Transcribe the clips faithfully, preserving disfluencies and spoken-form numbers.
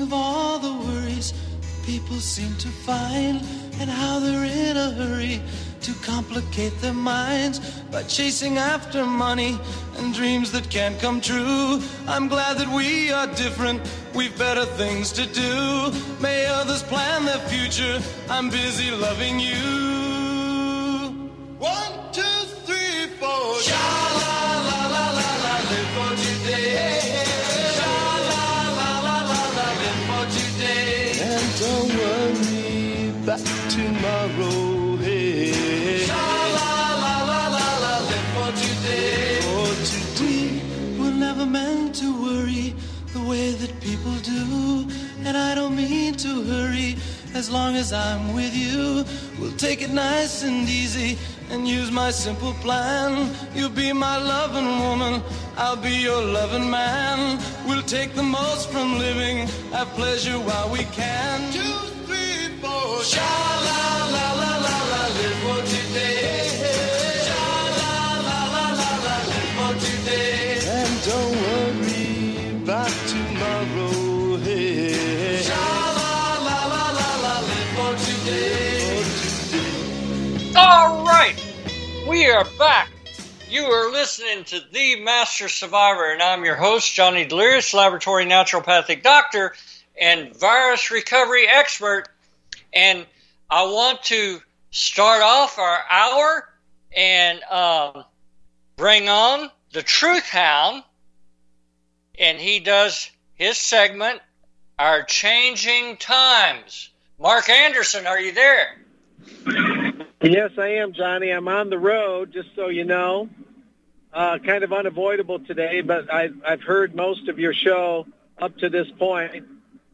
of all the worries people seem to find, and how they're in a hurry to complicate their minds by chasing after money and dreams that can't come true. I'm glad that we are different, we've better things to do. May others plan their future, I'm busy loving you. One, two, three, four. Sha-la-la-la-la-la, live for today. Sha-la-la-la-la-la, live for today. And don't worry about tomorrow. Hey. Sha-la-la-la-la-la, live for today. For today. We were never meant to worry the way that people do, and I don't mean to hurry. As long as I'm with you, we'll take it nice and easy and use my simple plan. You'll be my loving woman, I'll be your loving man. We'll take the most from living, have pleasure while we can. Two, three, four. Sha-la-la-la-la-la, live for today. Sha-la-la-la-la-la, live for today. And don't worry about tomorrow. Hey. Sha-la-la-la-la-la, live for today. All right, we are back. You are listening to The Master Survivor, and I'm your host, Johnny Delirious, laboratory naturopathic doctor and virus recovery expert. And I want to start off our hour and um, bring on the Truth Hound, and he does his segment, Our Changing Times. Mark Anderson, are you there? Yes, I am, Johnny. I'm on the road, just so you know. Uh, kind of unavoidable today, but I've, I've heard most of your show up to this point.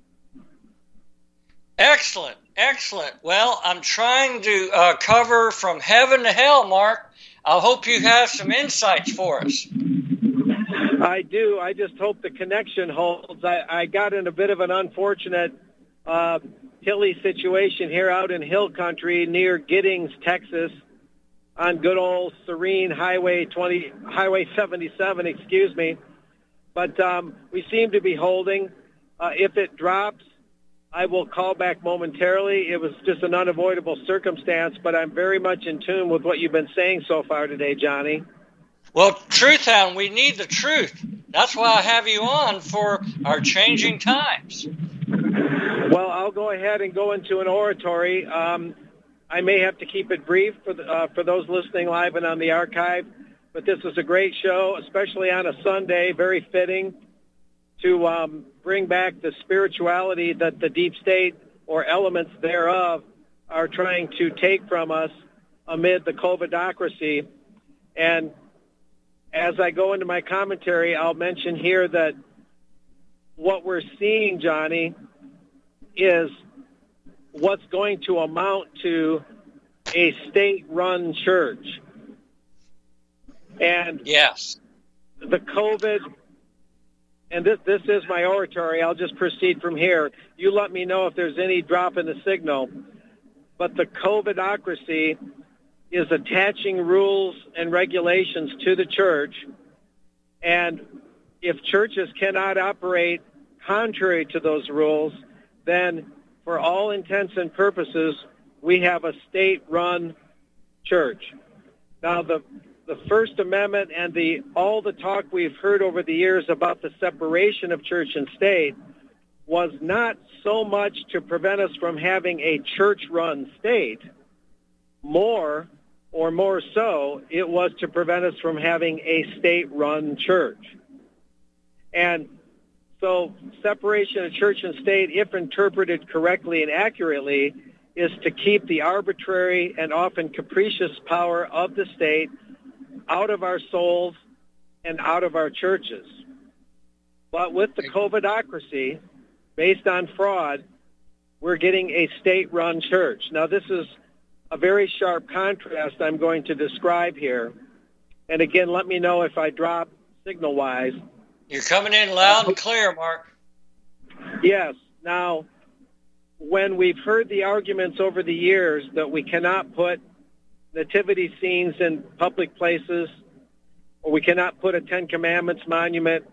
Excellent, excellent. Well, I'm trying to uh, cover from heaven to hell, Mark. I hope you have some insights for us. I do. I just hope the connection holds. I, I got in a bit of an unfortunate uh, hilly situation here out in hill country near Giddings, Texas, on good old serene Highway twenty, Highway seventy-seven, excuse me. But um, we seem to be holding. Uh, if it drops, I will call back momentarily. It was just an unavoidable circumstance, but I'm very much in tune with what you've been saying so far today, Johnny. Well, Truth Hound, we need the truth. That's why I have you on for Our Changing Times. Well, I'll go ahead and go into an oratory. Um, I may have to keep it brief for the, uh, for those listening live and on the archive, but this is a great show, especially on a Sunday, very fitting to um, bring back the spirituality that the deep state or elements thereof are trying to take from us amid the COVIDocracy. And as I go into my commentary, I'll mention here that what we're seeing, Johnny, is what's going to amount to a state-run church. And yes, the COVID, and this, this is my oratory, I'll just proceed from here. You let me know if there's any drop in the signal. But the COVIDocracy is attaching rules and regulations to the church, and if churches cannot operate contrary to those rules, then for all intents and purposes, we have a state-run church. Now, the the First Amendment and the all the talk we've heard over the years about the separation of church and state was not so much to prevent us from having a church-run state. More, or more so, it was to prevent us from having a state-run church. And so separation of church and state, if interpreted correctly and accurately, is to keep the arbitrary and often capricious power of the state out of our souls and out of our churches. But with the COVIDocracy, based on fraud, we're getting a state-run church. Now, this is a very sharp contrast I'm going to describe here. And again, let me know if I drop signal-wise. You're coming in loud and clear, Mark. Yes. Now, when we've heard the arguments over the years that we cannot put nativity scenes in public places, or we cannot put a Ten Commandments monument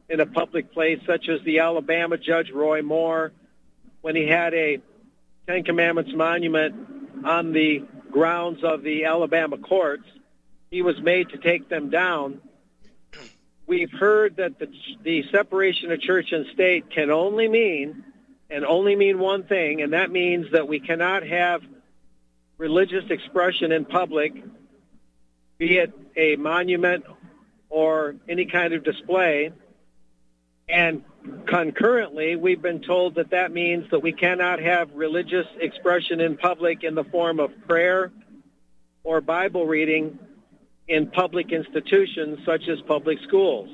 in a public place, such as the Alabama Judge Roy Moore, when he had a Ten Commandments monument on the grounds of the Alabama courts. He was made to take them down. We've heard that the, the separation of church and state can only mean, and only mean one thing, and that means that we cannot have religious expression in public, be it a monument or any kind of display. And concurrently, we've been told that that means that we cannot have religious expression in public in the form of prayer or Bible reading in public institutions such as public schools.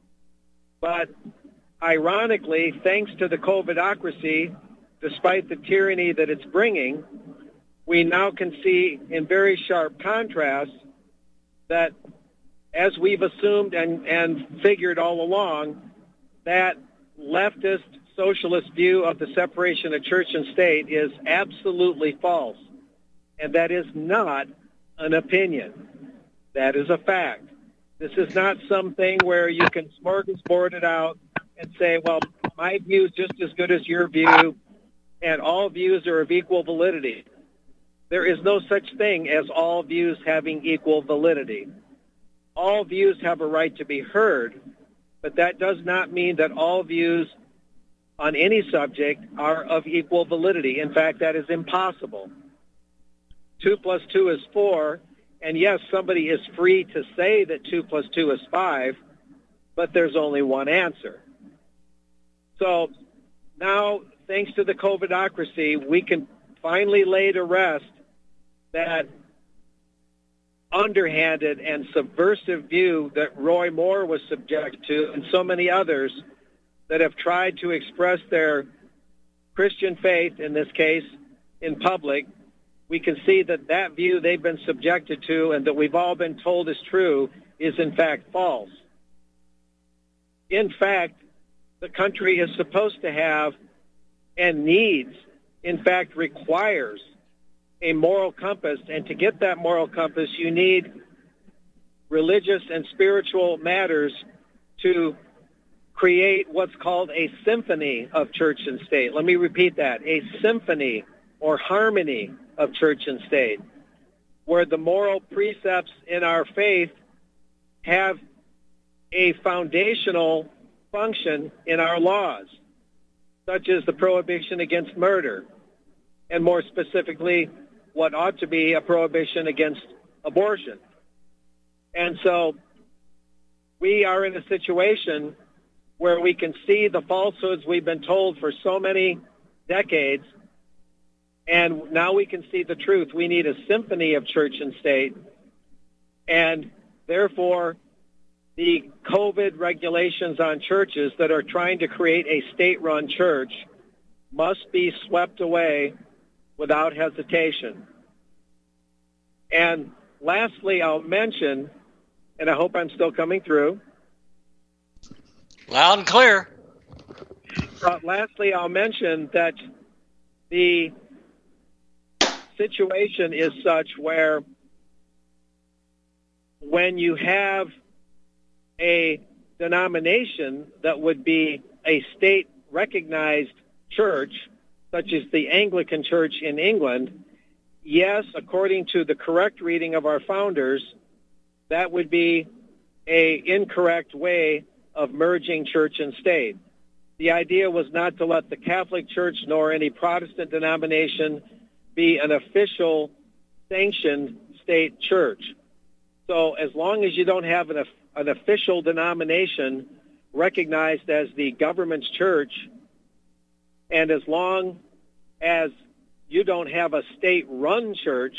But ironically, thanks to the COVIDocracy, despite the tyranny that it's bringing, we now can see in very sharp contrast that, as we've assumed and, and figured all along, that leftist socialist view of the separation of church and state is absolutely false. And that is not an opinion. That is a fact. This is not something where you can smorgasbord it out and say, well, my view is just as good as your view, and all views are of equal validity. There is no such thing as all views having equal validity. All views have a right to be heard, but that does not mean that all views on any subject are of equal validity. In fact, that is impossible. Two plus two is four, and yes, somebody is free to say that two plus two is five, but there's only one answer. So now, thanks to the COVIDocracy, we can finally lay to rest that underhanded and subversive view that Roy Moore was subject to, and so many others that have tried to express their Christian faith, in this case, in public. We can see that that view they've been subjected to and that we've all been told is true is in fact false. In fact, the country is supposed to have and needs, in fact requires, a moral compass, and to get that moral compass, you need religious and spiritual matters to create what's called a symphony of church and state. Let me repeat that, a symphony or harmony of church and state, where the moral precepts in our faith have a foundational function in our laws, such as the prohibition against murder, and more specifically, what ought to be a prohibition against abortion. And so we are in a situation where we can see the falsehoods we've been told for so many decades, and now we can see the truth. We need a symphony of church and state, and therefore the COVID regulations on churches that are trying to create a state-run church must be swept away without hesitation. And lastly, I'll mention, and I hope I'm still coming through. Loud and clear. Uh, lastly, I'll mention that the situation is such where when you have a denomination that would be a state-recognized church, such as the Anglican Church in England, yes, according to the correct reading of our founders, that would be an incorrect way of merging church and state. The idea was not to let the Catholic Church nor any Protestant denomination be an official sanctioned state church. So as long as you don't have an, an official denomination recognized as the government's church, and as long as you don't have a state-run church,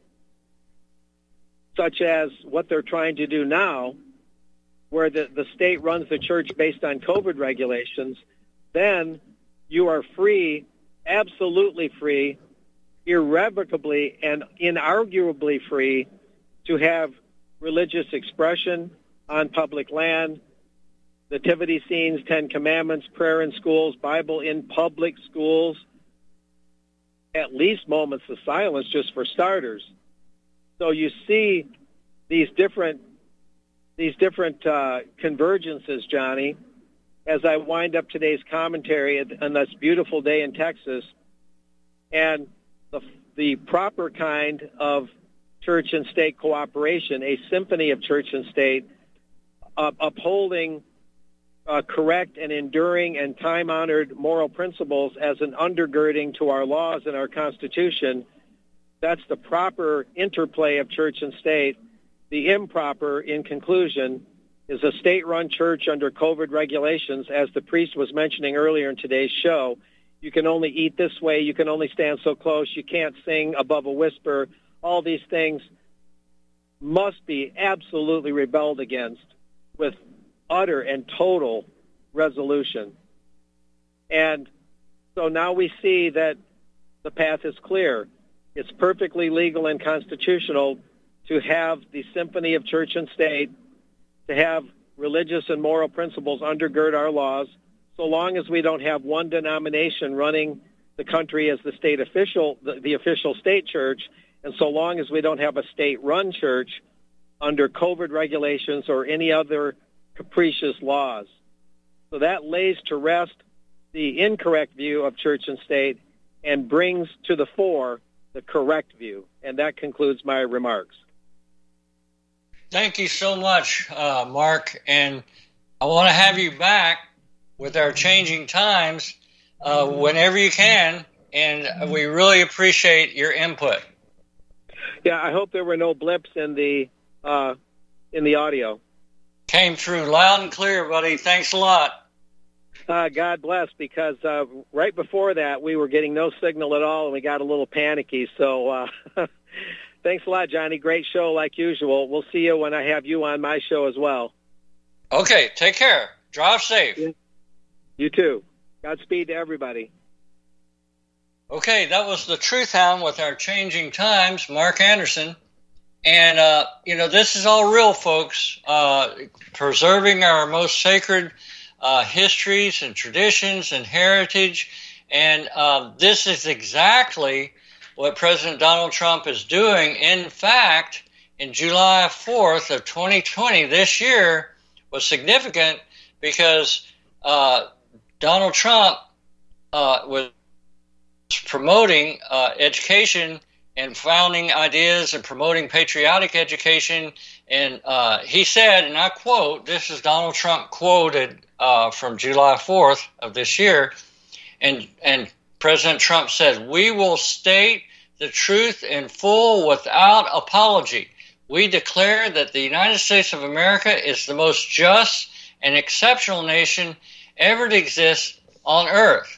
such as what they're trying to do now, where the, the state runs the church based on COVID regulations, then you are free, absolutely free, irrevocably and inarguably free to have religious expression on public land, nativity scenes, Ten Commandments, prayer in schools, Bible in public schools, at least moments of silence just for starters. So you see these different these different uh, convergences, Johnny, as I wind up today's commentary on this beautiful day in Texas, and the, the proper kind of church and state cooperation, a symphony of church and state, uh, upholding uh, correct and enduring and time-honored moral principles as an undergirding to our laws and our Constitution. That's the proper interplay of church and state. The improper, in conclusion, is a state-run church under COVID regulations, as the priest was mentioning earlier in today's show. You can only eat this way. You can only stand so close. You can't sing above a whisper. All these things must be absolutely rebelled against with utter and total resolution. And so now we see that the path is clear. It's perfectly legal and constitutional to have the symphony of church and state, to have religious and moral principles undergird our laws, so long as we don't have one denomination running the country as the state official, the, the official state church, and so long as we don't have a state-run church under COVID regulations or any other capricious laws. So that lays to rest the incorrect view of church and state and brings to the fore the correct view. And that concludes my remarks. Thank you so much, uh, Mark. And I want to have you back with our changing times uh, whenever you can. And we really appreciate your input. Yeah, I hope there were no blips in the uh, in the audio. Came through loud and clear, buddy. Thanks a lot. Uh, God bless, because uh, right before that, we were getting no signal at all, and we got a little panicky. So uh, thanks a lot, Johnny. Great show, like usual. We'll see you when I have you on my show as well. Okay, take care. Drive safe. Yeah. You too. Godspeed to everybody. Okay, that was the Truth Hound with our changing times, Mark Anderson. And, uh, you know, this is all real, folks. Uh, preserving our most sacred uh, histories and traditions and heritage. And uh, this is exactly what President Donald Trump is doing. In fact, in July fourth of twenty twenty, this year was significant because uh, Donald Trump uh, was promoting uh, education and founding ideas and promoting patriotic education. And uh, he said, and I quote, this is Donald Trump quoted uh, from July fourth of this year, and, and President Trump said, "We will state the truth in full without apology. We declare that the United States of America is the most just and exceptional nation ever to exist on earth."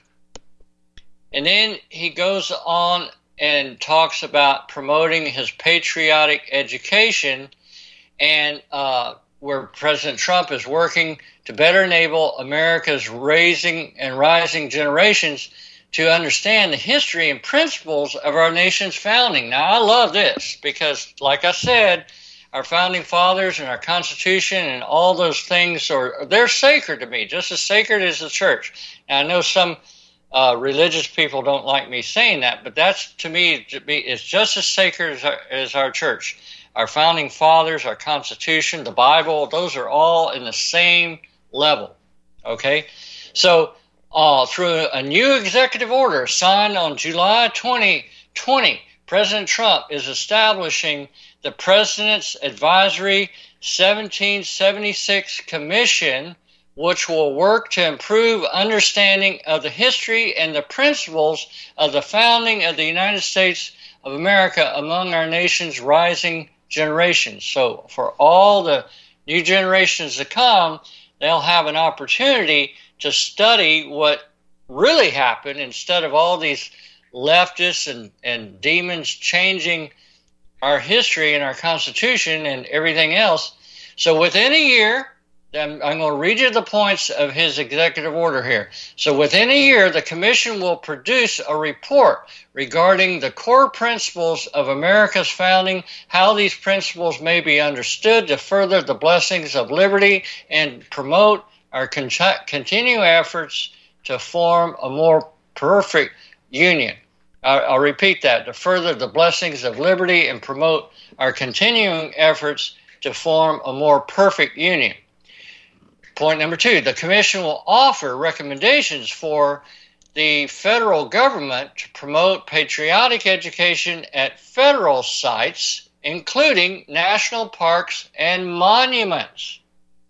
And then he goes on and talks about promoting his patriotic education, and uh, where President Trump is working to better enable America's raising and rising generations to understand the history and principles of our nation's founding. Now, I love this because, like I said, our founding fathers and our Constitution and all those things are they're sacred to me, just as sacred as the church. Now, I know some Uh, religious people don't like me saying that, but that's, to me, to be, it's just as sacred as our, as our church. Our founding fathers, our Constitution, the Bible, those are all in the same level, okay? So uh, through a new executive order signed on July twenty twenty, President Trump is establishing the President's Advisory seventeen seventy-six Commission, which will work to improve understanding of the history and the principles of the founding of the United States of America among our nation's rising generations. So for all the new generations to come, they'll have an opportunity to study what really happened instead of all these leftists and, and demons changing our history and our Constitution and everything else. So within a year, I'm, I'm going to read you the points of his executive order here. So within a year, the commission will produce a report regarding the core principles of America's founding, how these principles may be understood to further the blessings of liberty and promote our con- continued efforts to form a more perfect union. I'll, I'll repeat that, to further the blessings of liberty and promote our continuing efforts to form a more perfect union. Point number two, the commission will offer recommendations for the federal government to promote patriotic education at federal sites, including national parks and monuments.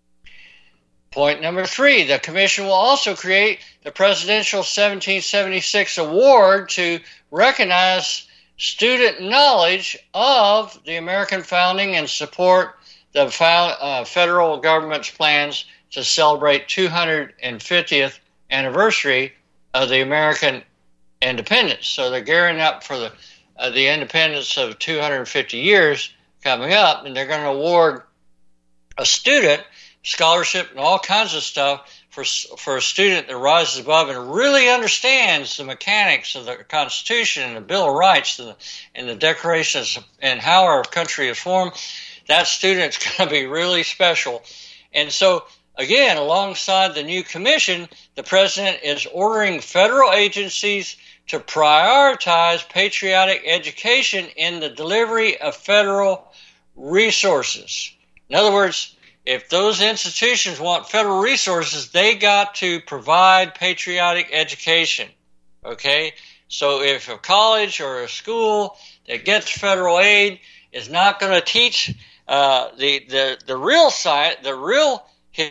Point number three, the commission will also create the Presidential seventeen seventy-six Award to recognize student knowledge of the American founding and support the uh, federal government's plans to celebrate two hundred fiftieth anniversary of the American independence. So they're gearing up for the uh, the independence of two hundred fifty years coming up, and they're going to award a student scholarship and all kinds of stuff for for a student that rises above and really understands the mechanics of the Constitution and the Bill of Rights and the, and the Declarations and how our country is formed. That student's going to be really special. And so, again, alongside the new commission, the president is ordering federal agencies to prioritize patriotic education in the delivery of federal resources. In other words, if those institutions want federal resources, they got to provide patriotic education. Okay? So if a college or a school that gets federal aid is not going to teach uh, the, the, the real science, the real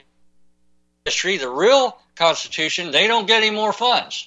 history, the real Constitution, they don't get any more funds.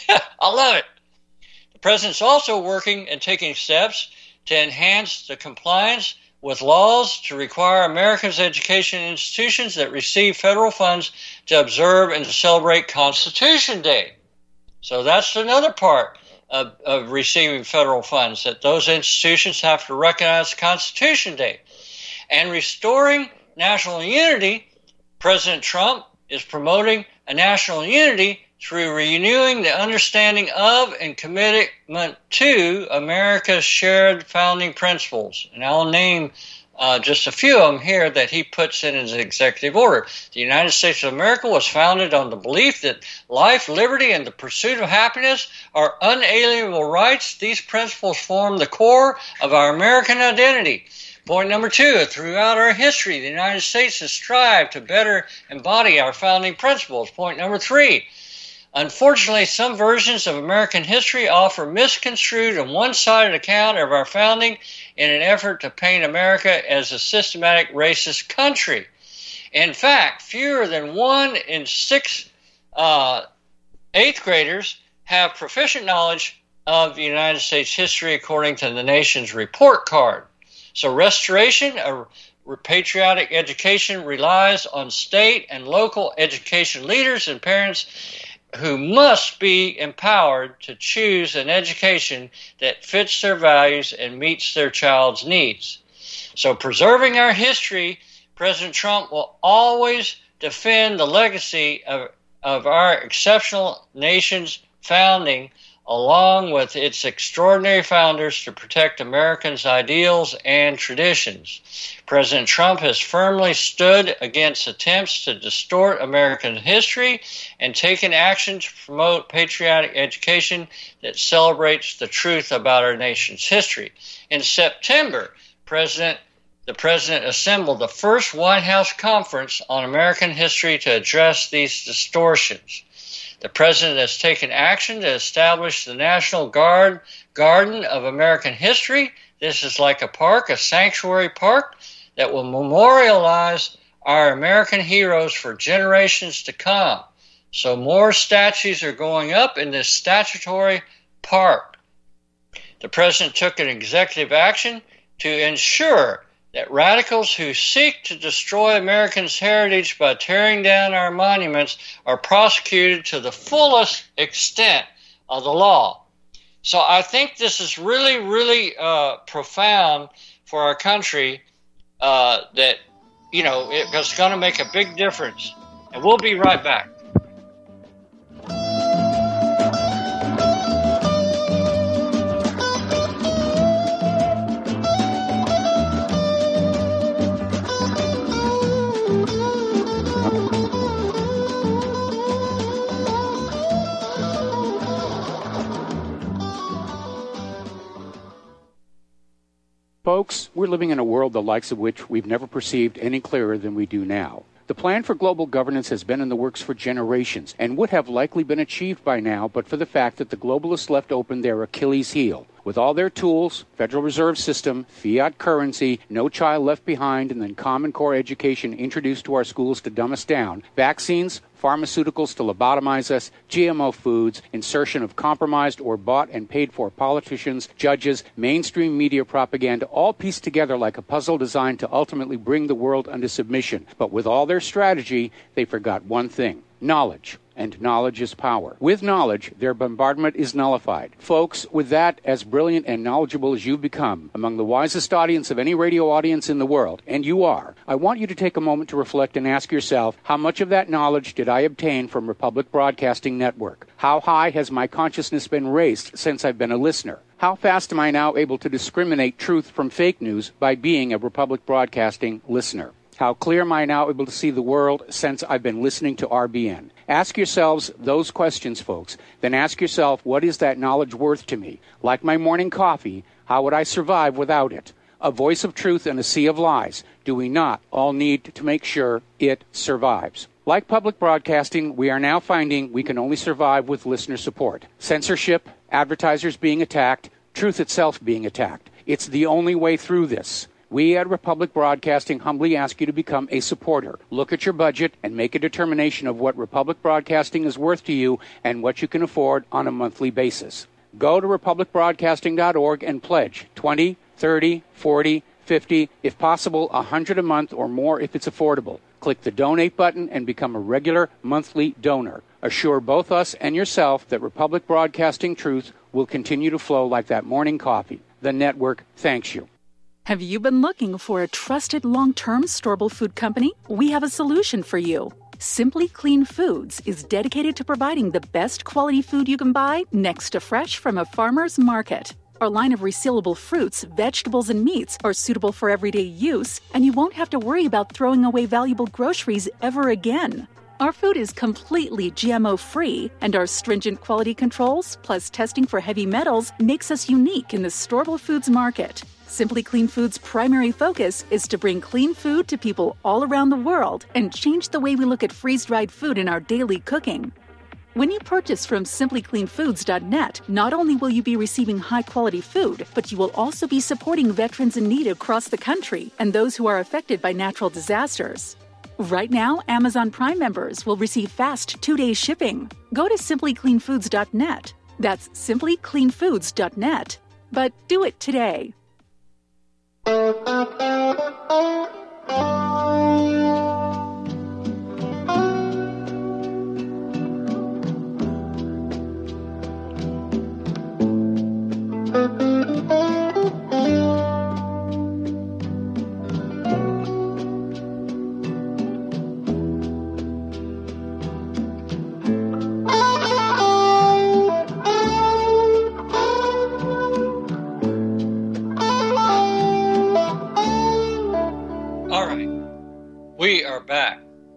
I love it. The president's also working and taking steps to enhance the compliance with laws to require Americans' education institutions that receive federal funds to observe and to celebrate Constitution Day. So that's another part of, of receiving federal funds, that those institutions have to recognize Constitution Day. And restoring national unity, President Trump is promoting a national unity through renewing the understanding of and commitment to America's shared founding principles. And I'll name uh, just a few of them here that he puts in his executive order. The United States of America was founded on the belief that life, liberty, and the pursuit of happiness are unalienable rights. These principles form the core of our American identity. Point number two, throughout our history, the United States has strived to better embody our founding principles. Point number three, unfortunately, some versions of American history offer misconstrued and one-sided account of our founding in an effort to paint America as a systematic racist country. In fact, fewer than one in six uh, eighth graders have proficient knowledge of the United States history, according to the nation's report card. So restoration of patriotic education relies on state and local education leaders and parents who must be empowered to choose an education that fits their values and meets their child's needs. So preserving our history, President Trump will always defend the legacy of, of our exceptional nation's founding, along with its extraordinary founders, to protect Americans' ideals and traditions. President Trump has firmly stood against attempts to distort American history and taken action to promote patriotic education that celebrates the truth about our nation's history. In September, President the President assembled the first White House conference on American history to address these distortions. The President has taken action to establish the National Guard Garden of American History. This is like a park, a sanctuary park, that will memorialize our American heroes for generations to come. So more statues are going up in this statutory park. The President took an executive action to ensure that radicals who seek to destroy Americans' heritage by tearing down our monuments are prosecuted to the fullest extent of the law. So I think this is really, really uh, profound for our country, uh, that, you know, it, it's going to make a big difference. And we'll be right back. Folks, we're living in a world the likes of which we've never perceived any clearer than we do now. The plan for global governance has been in the works for generations and would have likely been achieved by now but for the fact that the globalists left open their Achilles heel. With all their tools, Federal Reserve System, fiat currency, no child left behind, and then Common Core education introduced to our schools to dumb us down, vaccines, pharmaceuticals to lobotomize us, G M O foods, insertion of compromised or bought and paid for politicians, judges, mainstream media propaganda, all pieced together like a puzzle designed to ultimately bring the world under submission. But with all their strategy, they forgot one thing: knowledge. And knowledge is power. With knowledge, their bombardment is nullified. Folks, with that, as brilliant and knowledgeable as you've become, among the wisest audience of any radio audience in the world, and you are, I want you to take a moment to reflect and ask yourself, how much of that knowledge did I obtain from Republic Broadcasting Network? How high has my consciousness been raised since I've been a listener? How fast am I now able to discriminate truth from fake news by being a Republic Broadcasting listener? How clear am I now able to see the world since I've been listening to R B N? Ask yourselves those questions, folks. Then ask yourself, what is that knowledge worth to me? Like my morning coffee, how would I survive without it? A voice of truth in a sea of lies. Do we not all need to make sure it survives? Like public broadcasting, we are now finding we can only survive with listener support. Censorship, advertisers being attacked, truth itself being attacked. It's the only way through this. We at Republic Broadcasting humbly ask you to become a supporter. Look at your budget and make a determination of what Republic Broadcasting is worth to you and what you can afford on a monthly basis. Go to republic broadcasting dot org and pledge twenty, thirty, forty, fifty, if possible, one hundred a month or more if it's affordable. Click the donate button and become a regular monthly donor. Assure both us and yourself that Republic Broadcasting truth will continue to flow like that morning coffee. The network thanks you. Have you been looking for a trusted long-term storable food company? We have a solution for you. Simply Clean Foods is dedicated to providing the best quality food you can buy next to fresh from a farmer's market. Our line of resealable fruits, vegetables, and meats are suitable for everyday use, and you won't have to worry about throwing away valuable groceries ever again. Our food is completely G M O-free, and our stringent quality controls, plus testing for heavy metals, makes us unique in the storable foods market. Simply Clean Foods' primary focus is to bring clean food to people all around the world and change the way we look at freeze-dried food in our daily cooking. When you purchase from simply clean foods dot net, not only will you be receiving high-quality food, but you will also be supporting veterans in need across the country and those who are affected by natural disasters. Right now, Amazon Prime members will receive fast two-day shipping. Go to simply clean foods dot net. That's simply clean foods dot net. But do it today. We are back.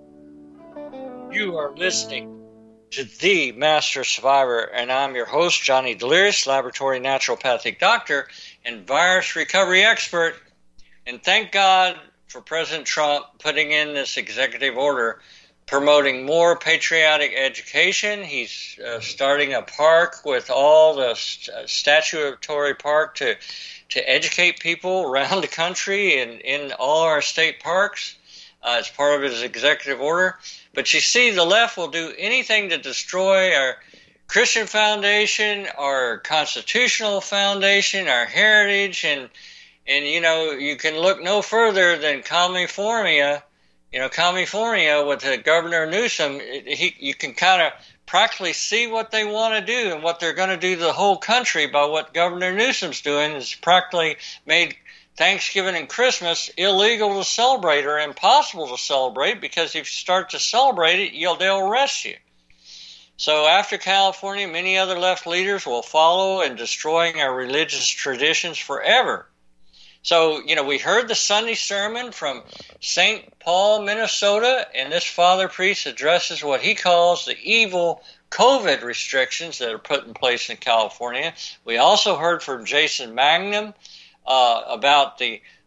You are listening to The Master Survivor, and I'm your host, Johnny Delirious, laboratory naturopathic doctor and virus recovery expert. And thank God for President Trump putting in this executive order promoting more patriotic education. He's uh, starting a park with all the st- statutory park to, to educate people around the country and in all our state parks. Uh, as part of his executive order. But you see, the left will do anything to destroy our Christian foundation, our constitutional foundation, our heritage, and, and you know, you can look no further than California, you know, California with the Governor Newsom. He, you can kind of practically see what they want to do and what they're going to do to the whole country by what Governor Newsom's doing is practically made Thanksgiving and Christmas illegal to celebrate or impossible to celebrate, because if you start to celebrate it, you'll, they'll arrest you. So after California, many other left leaders will follow in destroying our religious traditions forever. So, you know, we heard the Sunday sermon from Saint Paul, Minnesota, and this father priest addresses what he calls the evil COVID restrictions that are put in place in California. We also heard from Jason Magnum Uh, about the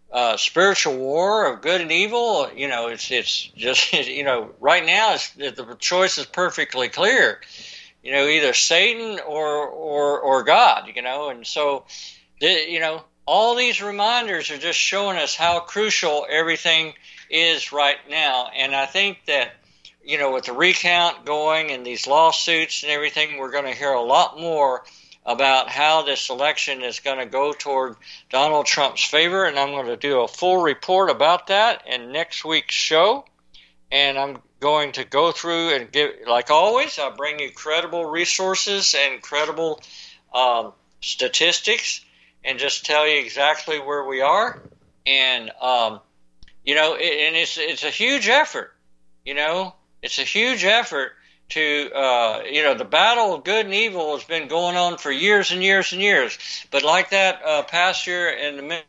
uh, spiritual war of good and evil. You know, it's it's just you know right now it's, the choice is perfectly clear. You know, either Satan or or or God. You know, and so you know all these reminders are just showing us how crucial everything is right now. And I think that you know with the recount going and these lawsuits and everything, we're going to hear a lot more about how this election is going to go toward Donald Trump's favor, and I'm going to do a full report about that in next week's show. And I'm going to go through and give, like always, I bring you credible resources and credible um, statistics, and just tell you exactly where we are. And um, you know, it, and it's it's a huge effort. You know, it's a huge effort. To, uh, you know, the battle of good and evil has been going on for years and years and years. But like that uh, pastor in the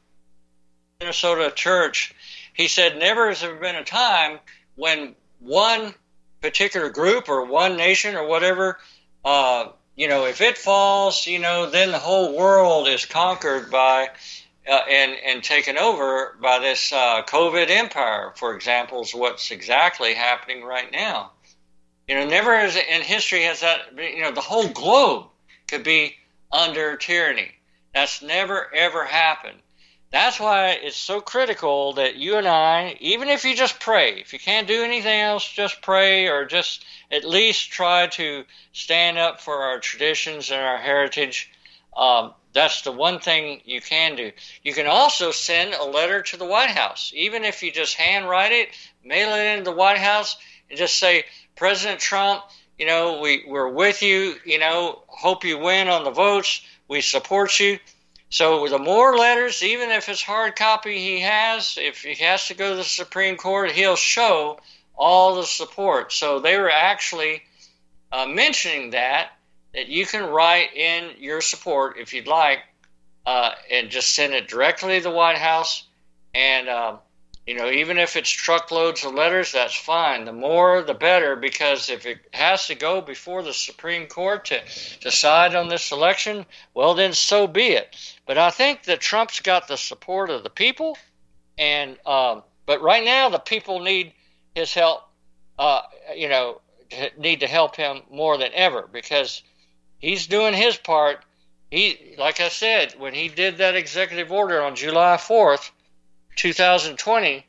Minnesota church, he said, never has there been a time when one particular group or one nation or whatever, uh, you know, if it falls, you know, then the whole world is conquered by uh, and, and taken over by this uh, COVID empire, for example, is what's exactly happening right now. You know, never has, in history has that, you know, the whole globe could be under tyranny. That's never, ever happened. That's why it's so critical that you and I, even if you just pray, if you can't do anything else, just pray, or just at least try to stand up for our traditions and our heritage. Um, that's the one thing you can do. You can also send a letter to the White House, even if you just handwrite it, mail it into the White House, and just say, President Trump, you know, we, we're with you, you know, hope you win on the votes. We support you. So the more letters, even if it's hard copy he has, if he has to go to the Supreme Court, he'll show all the support. So they were actually uh, mentioning that, that you can write in your support if you'd like, uh, and just send it directly to the White House. And, um, You know, even if it's truckloads of letters, that's fine. The more, the better, because if it has to go before the Supreme Court to decide on this election, well, then so be it. But I think that Trump's got the support of the people, and um, but right now the people need his help. Uh, you know, need to help him more than ever, because he's doing his part. He, like I said, when he did that executive order on July fourth. two thousand twenty,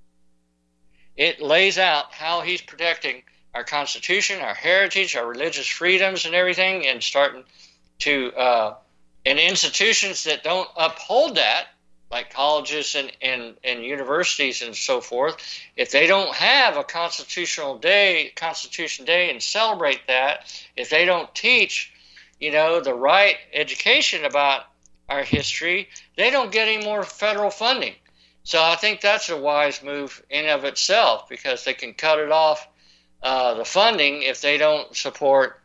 it lays out how he's protecting our Constitution, our heritage, our religious freedoms and everything, and starting to, uh, and institutions that don't uphold that, like colleges and, and, and universities and so forth, if they don't have a constitutional day, Constitution Day, and celebrate that, if they don't teach, you know, the right education about our history, they don't get any more federal funding. So I think that's a wise move in of itself, because they can cut it off, uh, the funding, if they don't support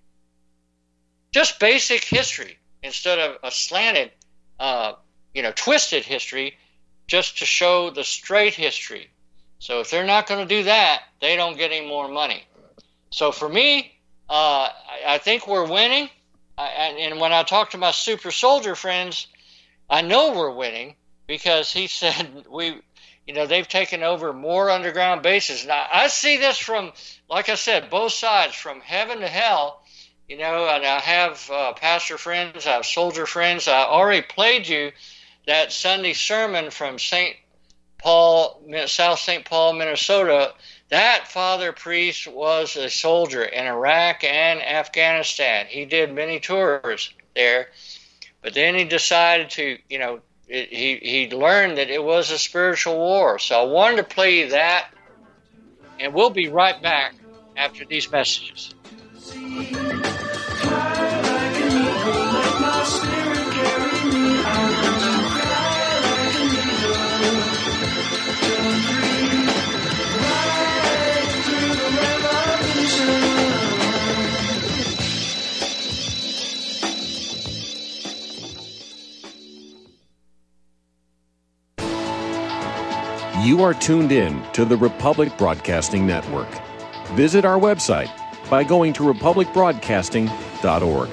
just basic history instead of a slanted, uh, you know, twisted history, just to show the straight history. So if they're not going to do that, they don't get any more money. So for me, uh, I, I think we're winning. I, and when I talk to my super soldier friends, I know we're winning. Because he said we, you know, they've taken over more underground bases. Now, I see this from, like I said, both sides, from heaven to hell, you know, and I have uh, pastor friends, I have soldier friends. I already played you that Sunday sermon from Saint Paul, South Saint Paul, Minnesota. That father priest was a soldier in Iraq and Afghanistan. He did many tours there, but then he decided to, you know, It, he he learned that it was a spiritual war. So I wanted to play you that, and we'll be right back after these messages. You are tuned in to the Republic Broadcasting Network. Visit our website by going to republic broadcasting dot org.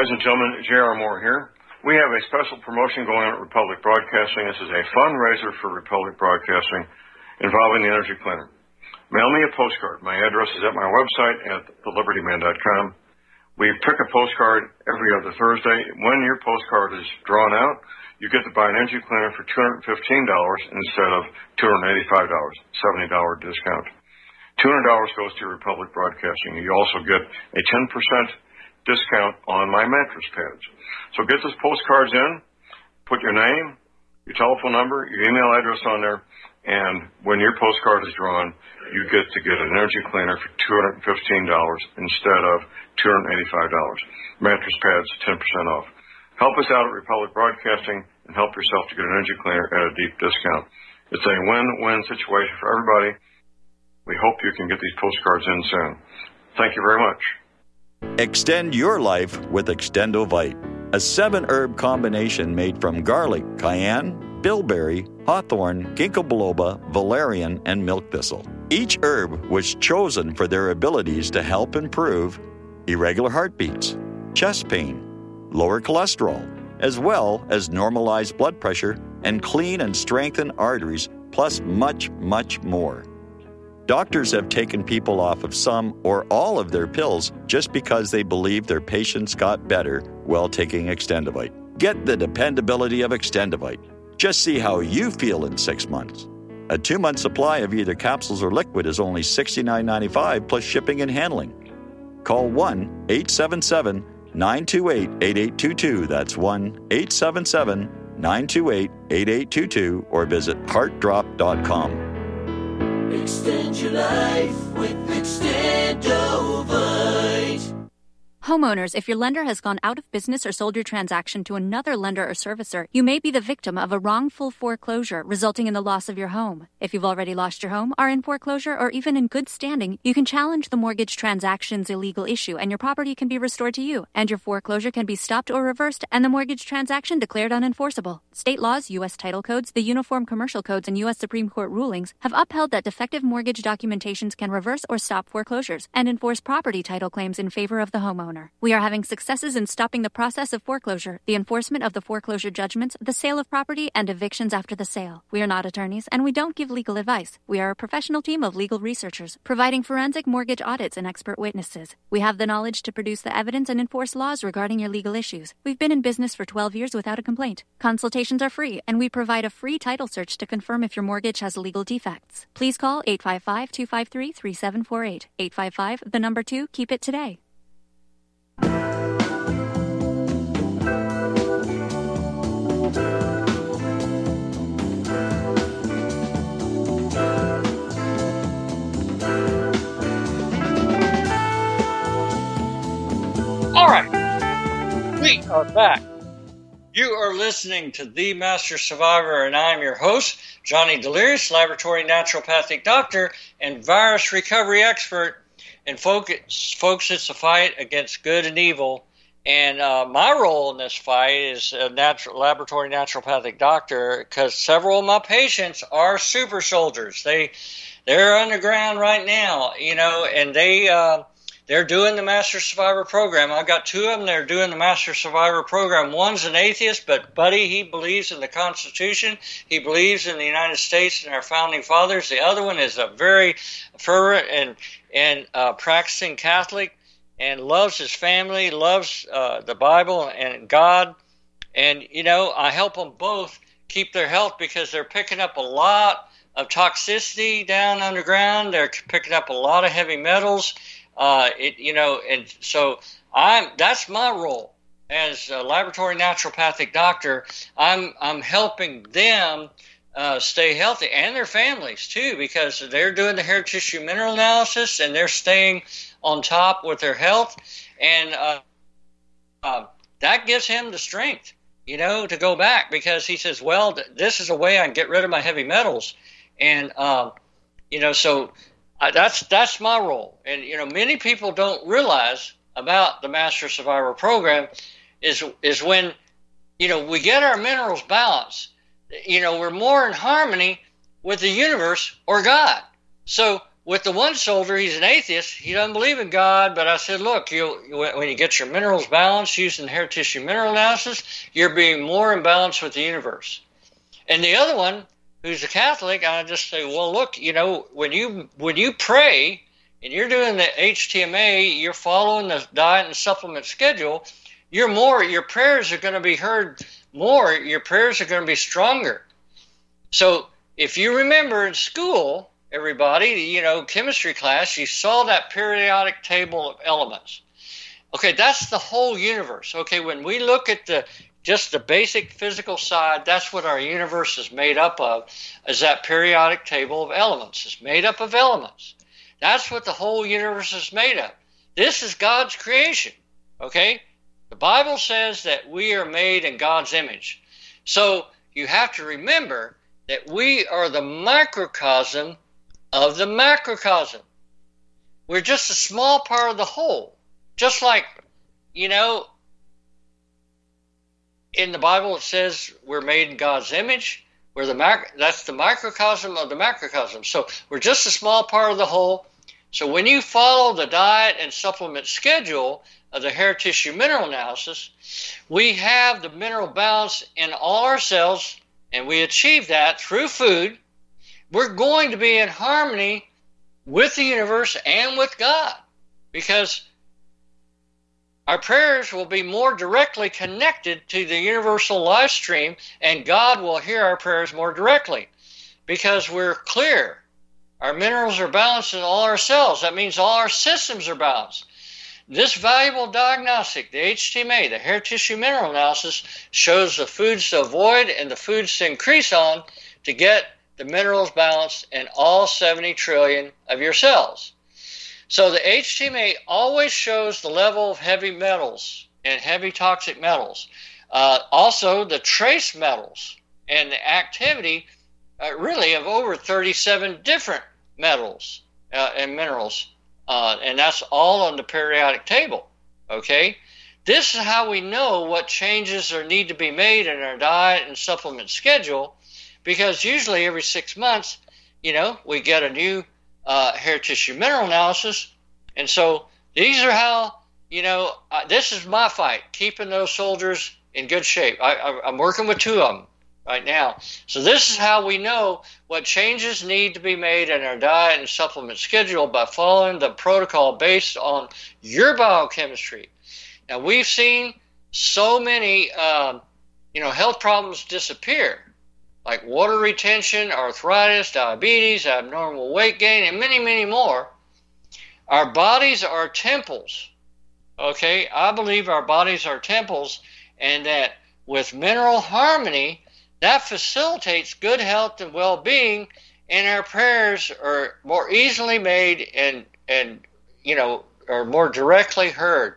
Ladies and gentlemen, J R. Moore here. We have a special promotion going on at Republic Broadcasting. This is a fundraiser for Republic Broadcasting involving the Energy Cleaner. Mail me a postcard. My address is at my website at the liberty man dot com. We pick a postcard every other Thursday. When your postcard is drawn out, you get to buy an Energy Cleaner for two hundred fifteen dollars instead of two hundred eighty-five dollars, seventy dollars discount. two hundred dollars goes to Republic Broadcasting. You also get a ten percent discount on my mattress pads. So get those postcards in, put your name, your telephone number, your email address on there, and when your postcard is drawn, you get to get an Energy Cleaner for two hundred fifteen dollars instead of two hundred eighty-five dollars. Mattress pads, ten percent off. Help us out at Republic Broadcasting and help yourself to get an Energy Cleaner at a deep discount. It's a win-win situation for everybody. We hope you can get these postcards in soon. Thank you very much. Extend your life with Extendovite, a seven-herb combination made from garlic, cayenne, bilberry, hawthorn, ginkgo biloba, valerian, and milk thistle. Each herb was chosen for their abilities to help improve irregular heartbeats, chest pain, lower cholesterol, as well as normalize blood pressure and clean and strengthen arteries, plus much, much more. Doctors have taken people off of some or all of their pills just because they believe their patients got better while taking Extendovite. Get the dependability of Extendovite. Just see how you feel in six months. A two-month supply of either capsules or liquid is only sixty-nine ninety-five plus shipping and handling. Call one eight seven seven, nine two eight, eight eight two two. That's one eight seven seven, nine two eight, eight eight two two or visit heart drop dot com. Extend your life with Extendovite. Homeowners, if your lender has gone out of business or sold your transaction to another lender or servicer, you may be the victim of a wrongful foreclosure resulting in the loss of your home. If you've already lost your home, are in foreclosure, or even in good standing, you can challenge the mortgage transaction's illegal issue and your property can be restored to you, and your foreclosure can be stopped or reversed and the mortgage transaction declared unenforceable. State laws, U S title codes, the Uniform Commercial Codes, and U S Supreme Court rulings have upheld that defective mortgage documentations can reverse or stop foreclosures and enforce property title claims in favor of the homeowner. We are having successes in stopping the process of foreclosure, the enforcement of the foreclosure judgments, the sale of property, and evictions after the sale. We are not attorneys, and we don't give legal advice. We are a professional team of legal researchers, providing forensic mortgage audits and expert witnesses. We have the knowledge to produce the evidence and enforce laws regarding your legal issues. We've been in business for twelve years without a complaint. Consultations are free, and we provide a free title search to confirm if your mortgage has legal defects. Please call eight five five, two five three, three seven four eight. eight five five, the number two, keep it today. All right, we are back. You are listening to The Master Survivor, and I'm your host, Johnny Delirious, laboratory naturopathic doctor and virus recovery expert. And folks, folks, it's a fight against good and evil. And uh, my role in this fight is a natural, laboratory naturopathic doctor, because several of my patients are super soldiers. They, they're underground right now, you know, and they, uh, they're doing the Master Survivor program. I've got two of them that are doing the Master Survivor program. One's an atheist, but buddy, he believes in the Constitution. He believes in the United States and our founding fathers. The other one is a very fervent and and uh, practicing Catholic, and loves his family, loves uh, the Bible and God. And, you know, I help them both keep their health, because they're picking up a lot of toxicity down underground. They're picking up a lot of heavy metals. Uh, it, you know, and so I'm, that's my role as a laboratory naturopathic doctor. I'm, I'm helping them Uh, stay healthy, and their families too, because they're doing the hair tissue mineral analysis and they're staying on top with their health, and uh, uh, that gives him the strength, you know, to go back, because he says, well, th- this is a way I can get rid of my heavy metals, and um, you know, so I, that's that's my role. And you know, many people don't realize about the Master Survivor program is is when, you know, we get our minerals balanced. You know, we're more in harmony with the universe or God. So with the one soldier, he's an atheist. He doesn't believe in God. But I said, look, you when you get your minerals balanced using hair tissue mineral analysis, you're being more in balance with the universe. And the other one, who's a Catholic, I just say, well, look, you know, when you when you pray and you're doing the H T M A, you're following the diet and supplement schedule, you're more, your prayers are going to be heard more. Your prayers are going to be stronger. So if you remember in school, everybody, you know, chemistry class, you saw that periodic table of elements. Okay, that's the whole universe. Okay, when we look at the just the basic physical side, that's what our universe is made up of, is that periodic table of elements. It's made up of elements. That's what the whole universe is made of. This is God's creation, okay? The Bible says that we are made in God's image. So you have to remember that we are the microcosm of the macrocosm. We're just a small part of the whole. Just like, you know, in the Bible it says we're made in God's image. We're the mac- that's the microcosm of the macrocosm. So we're just a small part of the whole. So when you follow the diet and supplement schedule of the hair tissue mineral analysis, we have the mineral balance in all our cells, and we achieve that through food. We're going to be in harmony with the universe and with God, because our prayers will be more directly connected to the universal life stream, and God will hear our prayers more directly because we're clear. Our minerals are balanced in all our cells. That means all our systems are balanced. This valuable diagnostic, the H T M A, the hair tissue mineral analysis, shows the foods to avoid and the foods to increase on to get the minerals balanced in all seventy trillion of your cells. So the H T M A always shows the level of heavy metals and heavy toxic metals. Uh, also, the trace metals and the activity uh, really of over thirty-seven different metals uh, and minerals. Uh, and that's all on the periodic table, okay? This is how we know what changes are need to be made in our diet and supplement schedule, because usually every six months, you know, we get a new uh, hair tissue mineral analysis. And so these are how, you know, uh, this is my fight, keeping those soldiers in good shape. I, I, I'm working with two of them right now. So this is how we know what changes need to be made in our diet and supplement schedule by following the protocol based on your biochemistry. Now, we've seen so many, um, you know, health problems disappear, like water retention, arthritis, diabetes, abnormal weight gain, and many, many more. Our bodies are temples, okay? I believe our bodies are temples, and that with mineral harmony, that facilitates good health and well-being, and our prayers are more easily made and, and you know, are more directly heard.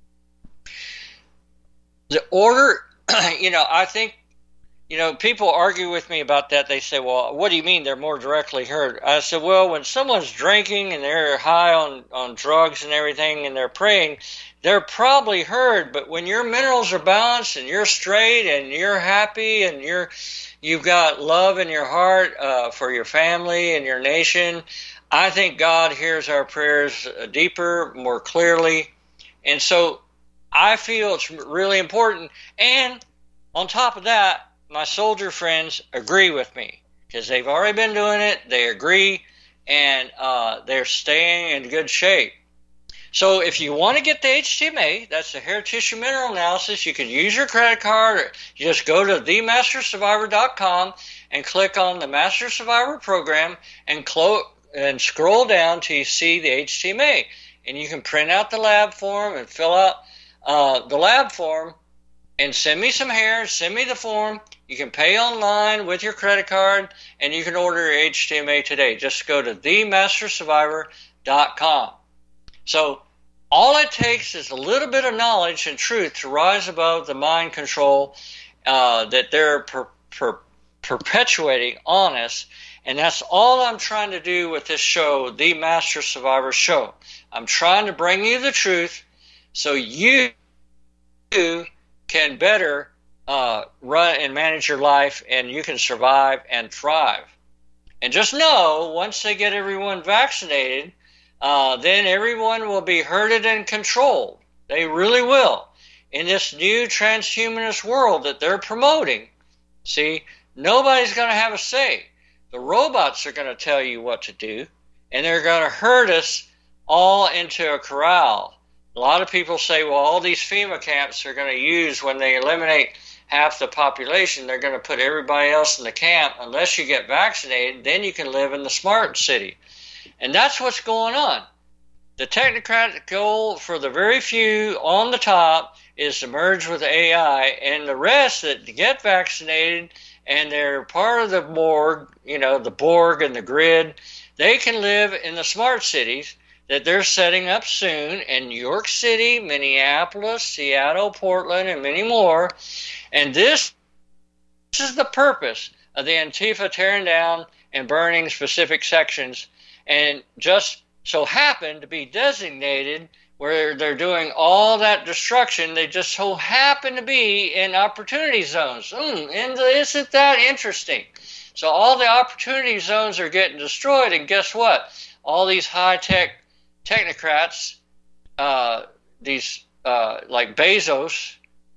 The order, you know, I think, you know, people argue with me about that. They say, well, what do you mean they're more directly heard? I said, well, when someone's drinking and they're high on, on drugs and everything and they're praying, they're probably heard. But when your minerals are balanced and you're straight and you're happy and you're, you've got love in your heart uh, for your family and your nation, I think God hears our prayers deeper, more clearly. And so I feel it's really important. And on top of that, my soldier friends agree with me because they've already been doing it. They agree, and uh, they're staying in good shape. So if you want to get the H T M A, that's the hair tissue mineral analysis, you can use your credit card. Or you just go to the master survivor dot com and click on the Master Survivor program and, clo- and scroll down till you see the H T M A. And you can print out the lab form and fill out uh, the lab form and send me some hair, send me the form. You can pay online with your credit card, and you can order your H T M A today. Just go to the master survivor dot com. So all it takes is a little bit of knowledge and truth to rise above the mind control uh, that they're per, per, perpetuating on us, and that's all I'm trying to do with this show, The Master Survivor Show. I'm trying to bring you the truth so you can better uh, run and manage your life, and you can survive and thrive. And just know, once they get everyone vaccinated, uh, then everyone will be herded and controlled. They really will. In this new transhumanist world that they're promoting, see, nobody's going to have a say. The robots are going to tell you what to do, and they're going to herd us all into a corral. A lot of people say, well, all these FEMA camps are going to use when they eliminate half the population, they're going to put everybody else in the camp. Unless you get vaccinated, then you can live in the smart city. And that's what's going on. The technocratic goal for the very few on the top is to merge with A I, and the rest that get vaccinated and they're part of the Borg, you know, the Borg and the grid, they can live in the smart cities that they're setting up soon in New York City, Minneapolis, Seattle, Portland, and many more. And this, this is the purpose of the Antifa tearing down and burning specific sections, and just so happen to be designated where they're doing all that destruction. They just so happen to be in opportunity zones. Mm, and isn't that interesting? So all the opportunity zones are getting destroyed, and guess what? All these high-tech technocrats, uh, these uh, like Bezos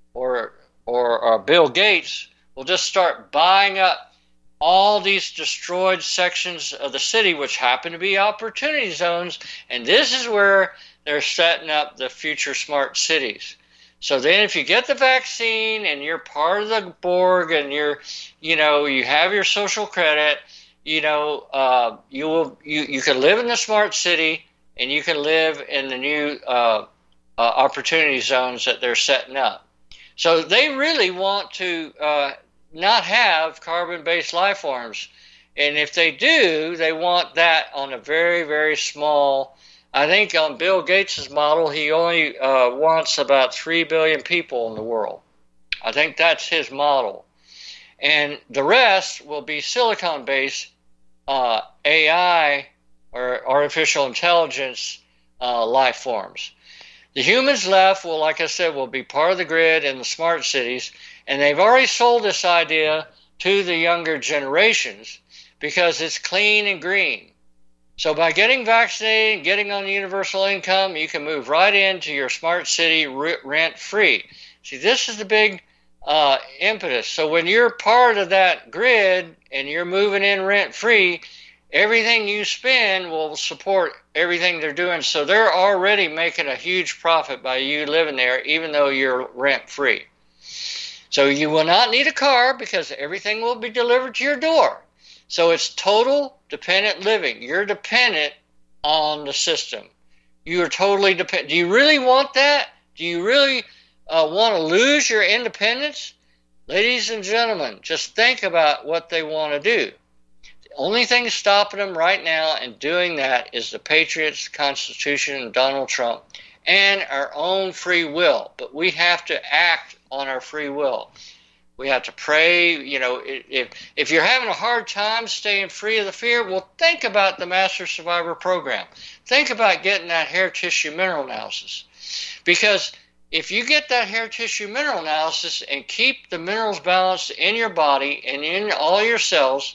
or or uh, Bill Gates, will just start buying up all these destroyed sections of the city, which happen to be opportunity zones, and this is where they're setting up the future smart cities. So then if you get the vaccine and you're part of the Borg and you're, you know, you have your social credit, you know, uh, you will you, you can live in the smart city, and you can live in the new uh, uh, opportunity zones that they're setting up. So they really want to uh, not have carbon-based life forms. And if they do, they want that on a very, very small, I think on Bill Gates' model, he only uh, wants about three billion people in the world. I think that's his model. And the rest will be silicon-based uh, A I or artificial intelligence uh, life forms. The humans left will, like I said, will be part of the grid in the smart cities, and they've already sold this idea to the younger generations because it's clean and green. So by getting vaccinated and getting on the universal income, you can move right into your smart city rent-free. See, this is the big uh, impetus. So when you're part of that grid and you're moving in rent-free, everything you spend will support everything they're doing. So they're already making a huge profit by you living there, even though you're rent-free. So you will not need a car because everything will be delivered to your door. So it's total dependent living. You're dependent on the system. You are totally dependent. Do you really want that? Do you really uh, want to lose your independence? Ladies and gentlemen, just think about what they want to do. The only thing stopping them right now and doing that is the Patriots, Constitution, and Donald Trump, and our own free will. But we have to act on our free will. We have to pray. You know, if if you're having a hard time staying free of the fear, well, think about the Master Survivor program. Think about getting that hair tissue mineral analysis. Because if you get that hair tissue mineral analysis and keep the minerals balanced in your body and in all your cells,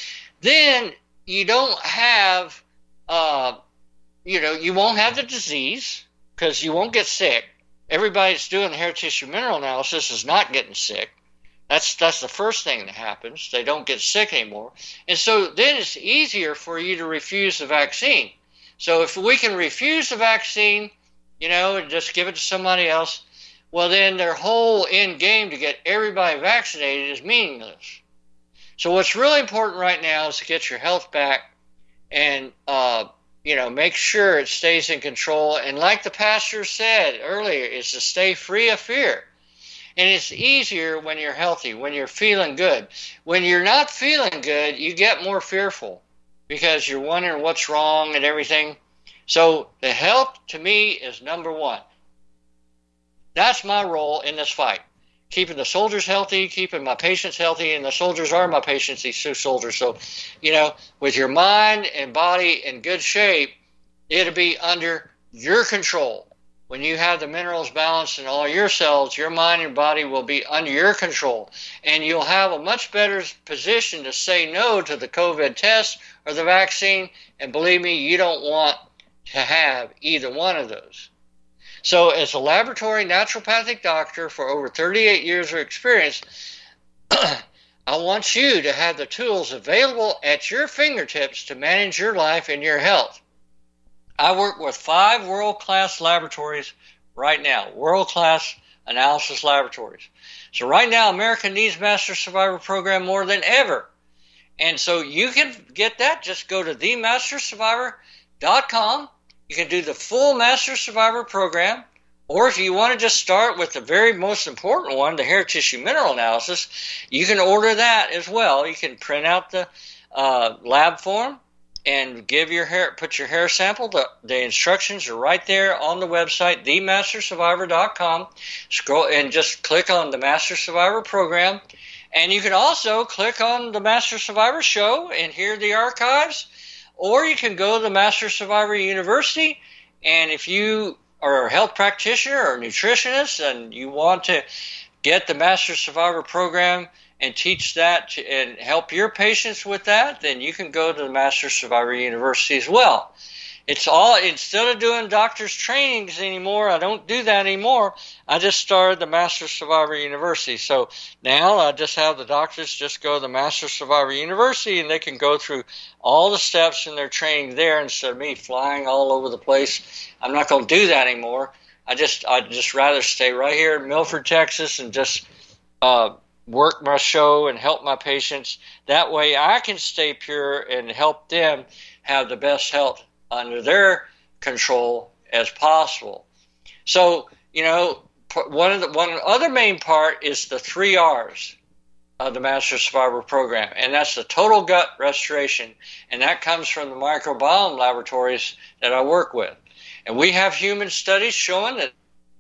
then you don't have, uh, you know, you won't have the disease because you won't get sick. Everybody that's doing the hair tissue mineral analysis is not getting sick. That's that's the first thing that happens. They don't get sick anymore. And so then it's easier for you to refuse the vaccine. So if we can refuse the vaccine, you know, and just give it to somebody else, well, then their whole end game to get everybody vaccinated is meaningless. So what's really important right now is to get your health back and, uh, you know, make sure it stays in control. And like the pastor said earlier, is to stay free of fear. And it's easier when you're healthy, when you're feeling good. When you're not feeling good, you get more fearful because you're wondering what's wrong and everything. So the health, to me, is number one. That's my role in this fight. Keeping the soldiers healthy, keeping my patients healthy, and the soldiers are my patients, these two soldiers. So, you know, with your mind and body in good shape, it'll be under your control. when you have the minerals balanced in all your cells, your mind and body will be under your control, and you'll have a much better position to say no to the COVID test or the vaccine. And believe me, you don't want to have either one of those. So as a laboratory naturopathic doctor for over thirty-eight years of experience, I want you to have the tools available at your fingertips to manage your life and your health. I work with five world-class laboratories right now, world-class analysis laboratories. So right now, America needs Master Survivor program more than ever. And so you can get that. Just go to the master survivor dot com. You can do the full Master Survivor program. Or if you want to just start with the very most important one, the hair tissue mineral analysis, you can order that as well. You can print out the uh, lab form and give your hair, put your hair sample. The, the instructions are right there on the website, the master survivor dot com. Scroll and just click on the Master Survivor program. And you can also click on the Master Survivor show and hear the archives. Or you can go to the Master Survivor University, and if you are a health practitioner or a nutritionist and you want to get the Master Survivor program and teach that to, and help your patients with that, then you can go to the Master Survivor University as well. It's all, instead of doing doctor's trainings anymore, I don't do that anymore. I just started the Master Survivor University. So now I just have the doctors just go to the Master Survivor University, and they can go through all the steps in their training there instead of me flying all over the place. I'm not going to do that anymore. I just, I'd just rather stay right here in Milford, Texas, and just uh, work my show and help my patients. That way I can stay pure and help them have the best health under their control as possible. So, you know, one of the one other main part is the three R's of the Master Survivor program, and that's the total gut restoration, and that comes from the microbiome laboratories that I work with. And we have human studies showing that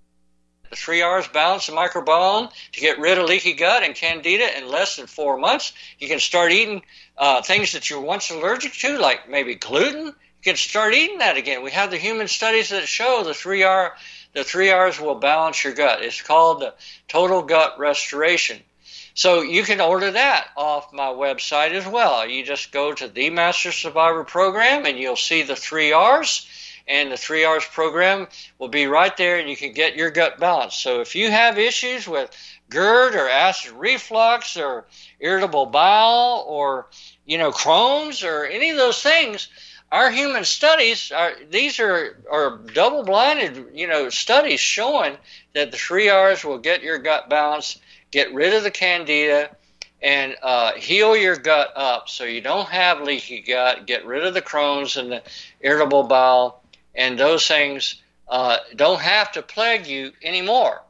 the three R's balance the microbiome to get rid of leaky gut and candida in less than four months. You can start eating uh, things that you were once allergic to, like maybe gluten. You can start eating that again. We have the human studies that show the three R, the three R's will balance your gut. It's called the Total Gut Restoration. So you can order that off my website as well. You just go to the Master Survivor program and you'll see the three R's, and the three R's program will be right there, and you can get your gut balanced. So if you have issues with GERD or acid reflux or irritable bowel or, you know, Crohn's or any of those things, our human studies, are, these are, are double-blinded, you know, studies showing that the three R's will get your gut balanced, get rid of the candida, and uh, heal your gut up so you don't have leaky gut, get rid of the Crohn's and the irritable bowel, and those things uh, don't have to plague you anymore.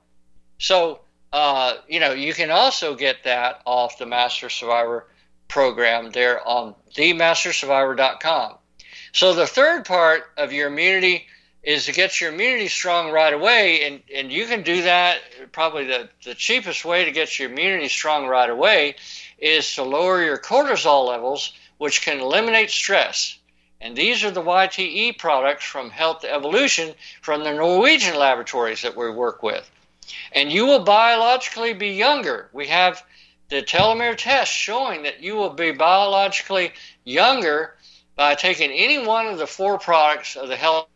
So, uh, you know, you can also get that off the Master Survivor program there on the master survivor dot com. So the third part of your immunity is to get your immunity strong right away, and, and you can do that. Probably the, the cheapest way to get your immunity strong right away is to lower your cortisol levels, which can eliminate stress. And these are the Y T E products from Health Evolution from the Norwegian laboratories that we work with. And you will biologically be younger. We have the telomere test showing that you will be biologically younger by taking any one of the four products of the Health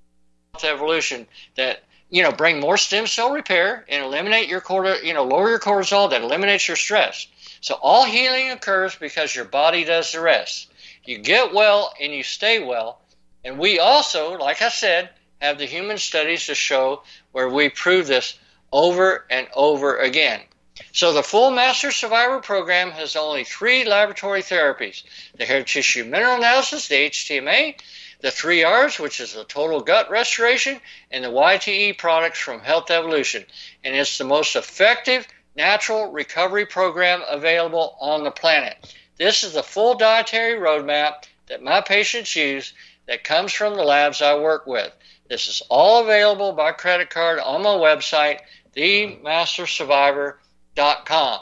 Evolution that, you know, bring more stem cell repair and eliminate your cortisol, you know, lower your cortisol, that eliminates your stress. So all healing occurs because your body does the rest. You get well and you stay well. And we also, like I said, have the human studies to show where we prove this over and over again. So the full Master Survivor program has only three laboratory therapies: the hair tissue mineral analysis, the H T M A, the three R's, which is the total gut restoration, and the Y T E products from Health Evolution. And it's the most effective natural recovery program available on the planet. This is the full dietary roadmap that my patients use that comes from the labs I work with. This is all available by credit card on my website, the master survivor dot com.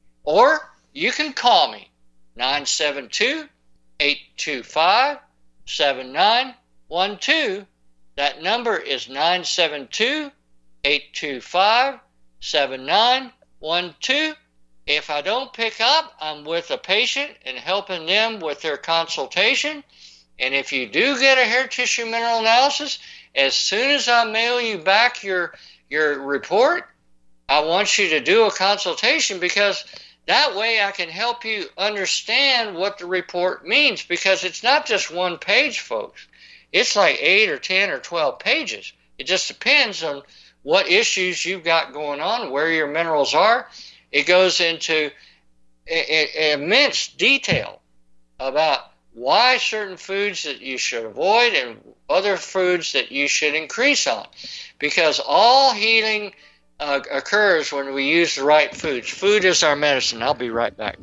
Or you can call me, nine seven two, eight two five, seven nine one two, That number is nine seven two, eight two five, seven nine one two. If I don't pick up, I'm with a patient and helping them with their consultation. And if you do get a hair tissue mineral analysis, as soon as I mail you back your your report, I want you to do a consultation, because that way I can help you understand what the report means, because it's not just one page, folks. It's like eight or ten or twelve pages. It just depends on what issues you've got going on, where your minerals are. It goes into immense detail about why certain foods that you should avoid and other foods that you should increase on, because all healing uh, occurs when we use the right foods. Food is our medicine. I'll be right back.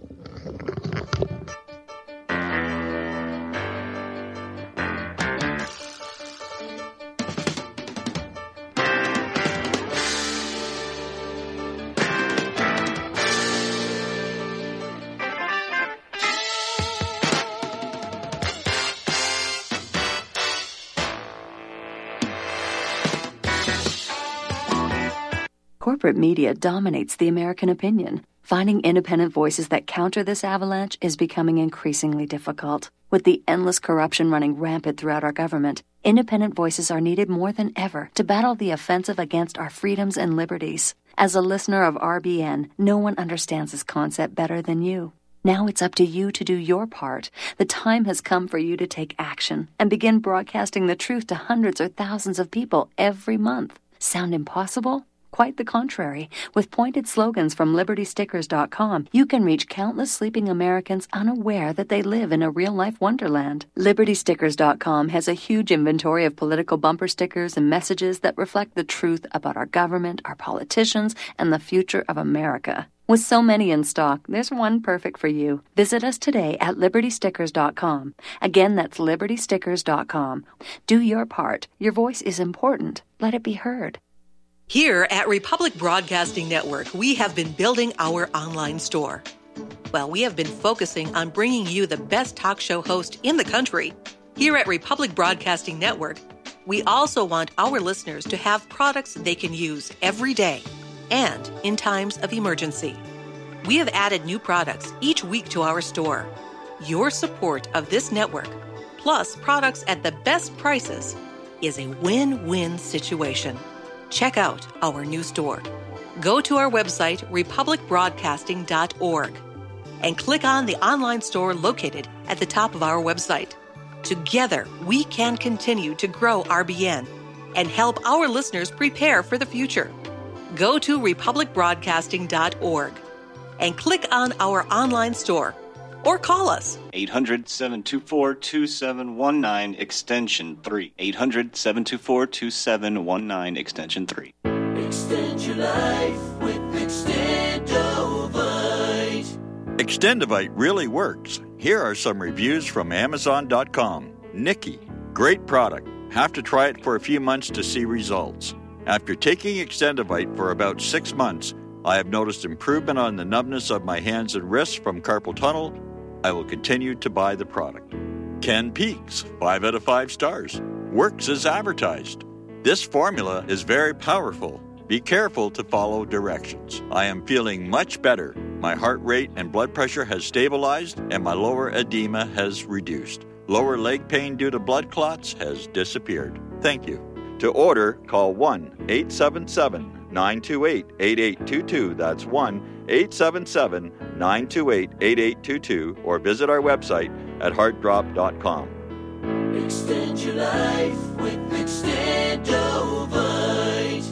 Corporate media dominates the American opinion. Finding independent voices that counter this avalanche is becoming increasingly difficult. With the endless corruption running rampant throughout our government, independent voices are needed more than ever to battle the offensive against our freedoms and liberties. As a listener of R B N, no one understands this concept better than you. Now it's up to you to do your part. The time has come for you to take action and begin broadcasting the truth to hundreds or thousands of people every month. Sound impossible? Quite the contrary. With pointed slogans from Liberty Stickers dot com, you can reach countless sleeping Americans unaware that they live in a real-life wonderland. Liberty Stickers dot com has a huge inventory of political bumper stickers and messages that reflect the truth about our government, our politicians, and the future of America. With so many in stock, there's one perfect for you. Visit us today at Liberty Stickers dot com. Again, that's Liberty Stickers dot com. Do your part. Your voice is important. Let it be heard. Here at Republic Broadcasting Network, we have been building our online store. Well, we have been focusing on bringing you the best talk show host in the country. Here at Republic Broadcasting Network, we also want our listeners to have products they can use every day and in times of emergency. We have added new products each week to our store. Your support of this network, plus products at the best prices, is a win-win situation. Check out our new store. Go to our website, republic broadcasting dot org, and click on the online store located at the top of our website. Together, we can continue to grow R B N and help our listeners prepare for the future. Go to republic broadcasting dot org and click on our online store or call us. eight hundred, seven two four, two seven one nine, extension three. eight hundred, seven two four, two seven one nine, extension three. Extend your life with Extendovite. Extendovite really works. Here are some reviews from amazon dot com. Nikki, great product. Have to try it for a few months to see results. After taking Extendovite for about six months, I have noticed improvement on the numbness of my hands and wrists from carpal tunnel. I will continue to buy the product. Ken Peaks, five out of five stars. Works as advertised. This formula is very powerful. Be careful to follow directions. I am feeling much better. My heart rate and blood pressure has stabilized and my lower edema has reduced. Lower leg pain due to blood clots has disappeared. Thank you. To order, call one eight seven seven, nine two eight, eight eight two two. That's one eight seven seven, nine two eight, eight eight two two, or visit our website at heart drop dot com. Extend your life with Extendovite.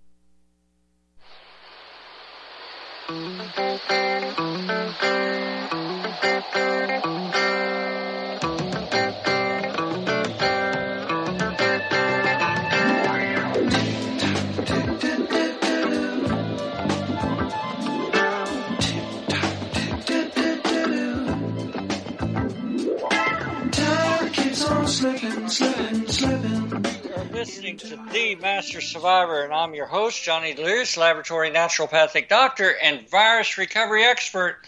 Slipping, slipping, slipping. You're listening to The Master Survivor, and I'm your host, Johnny Delirious, laboratory naturopathic doctor and virus recovery expert.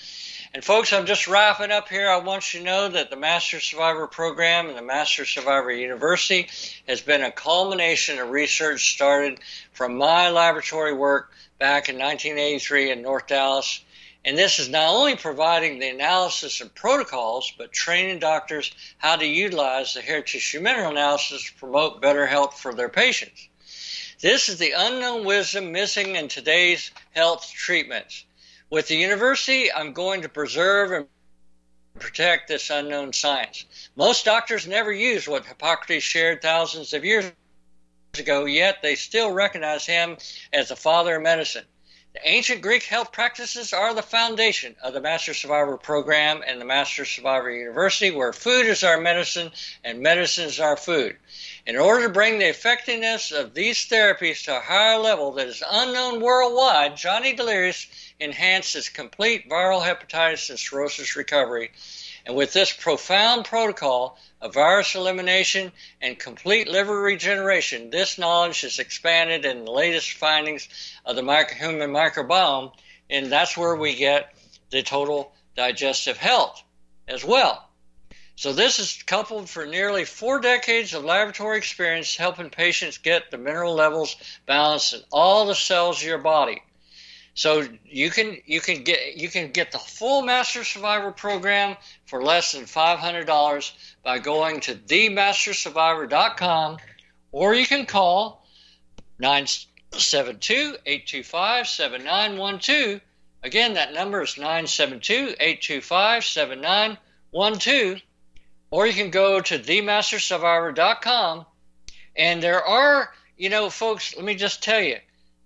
And folks, I'm just wrapping up here. I want you to know that the Master Survivor Program and the Master Survivor University has been a culmination of research started from my laboratory work back in nineteen eighty-three in North Dallas. And this is not only providing the analysis and protocols, but training doctors how to utilize the hair tissue mineral analysis to promote better health for their patients. This is the unknown wisdom missing in today's health treatments. With the university, I'm going to preserve and protect this unknown science. Most doctors never use what Hippocrates shared thousands of years ago, yet they still recognize him as the father of medicine. The ancient Greek health practices are the foundation of the Master Survivor Program and the Master Survivor University, where food is our medicine and medicine is our food. In order to bring the effectiveness of these therapies to a higher level that is unknown worldwide, Johnny Delirious enhanced his complete viral hepatitis and cirrhosis recovery. And with this profound protocol of virus elimination and complete liver regeneration, this knowledge is expanded in the latest findings of the micro- human microbiome, and that's where we get the total digestive health as well. So this is coupled for nearly four decades of laboratory experience helping patients get the mineral levels balanced in all the cells of your body. So you can you can get you can get the full Master Survivor Program for less than five hundred dollars by going to the master survivor dot com, or you can call nine seven two, eight two five, seven nine one two. Again, that number is nine seven two, eight two five, seven nine one two, or you can go to the master survivor dot com. And there are, you know, folks, let me just tell you,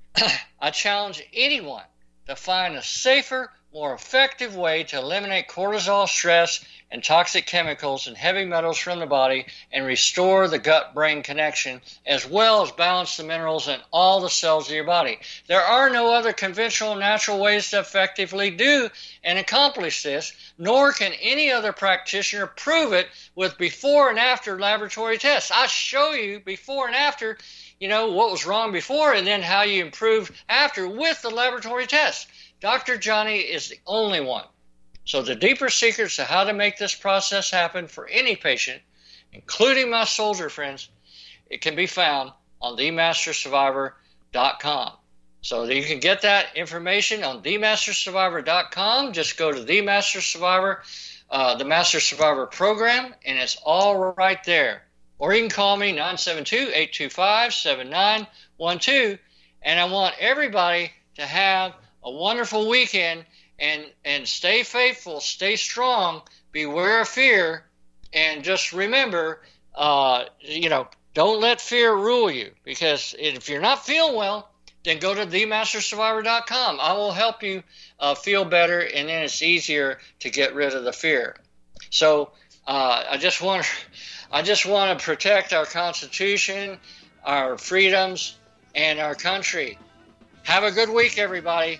I challenge anyone to find a safer, more effective way to eliminate cortisol, stress, and toxic chemicals and heavy metals from the body and restore the gut-brain connection, as well as balance the minerals in all the cells of your body. There are no other conventional natural ways to effectively do and accomplish this, nor can any other practitioner prove it with before and after laboratory tests. I show you before and after, you know, what was wrong before and then how you improve after with the laboratory test. Doctor Johnny is the only one. So the deeper secrets to how to make this process happen for any patient, including my soldier friends, it can be found on the master survivor dot com. So you can get that information on the master survivor dot com. Just go to the Master Survivor, uh, the Master Survivor Program, and it's all right there. Or you can call me nine seven two, eight two five, seven nine one two. And I want everybody to have a wonderful weekend and, and stay faithful, stay strong, beware of fear, and just remember, uh, you know, don't let fear rule you, because if you're not feeling well, then go to the master survivor dot com. I will help you uh, feel better, and then it's easier to get rid of the fear. So uh, I just want I just want to protect our Constitution, our freedoms, and our country. Have a good week, everybody.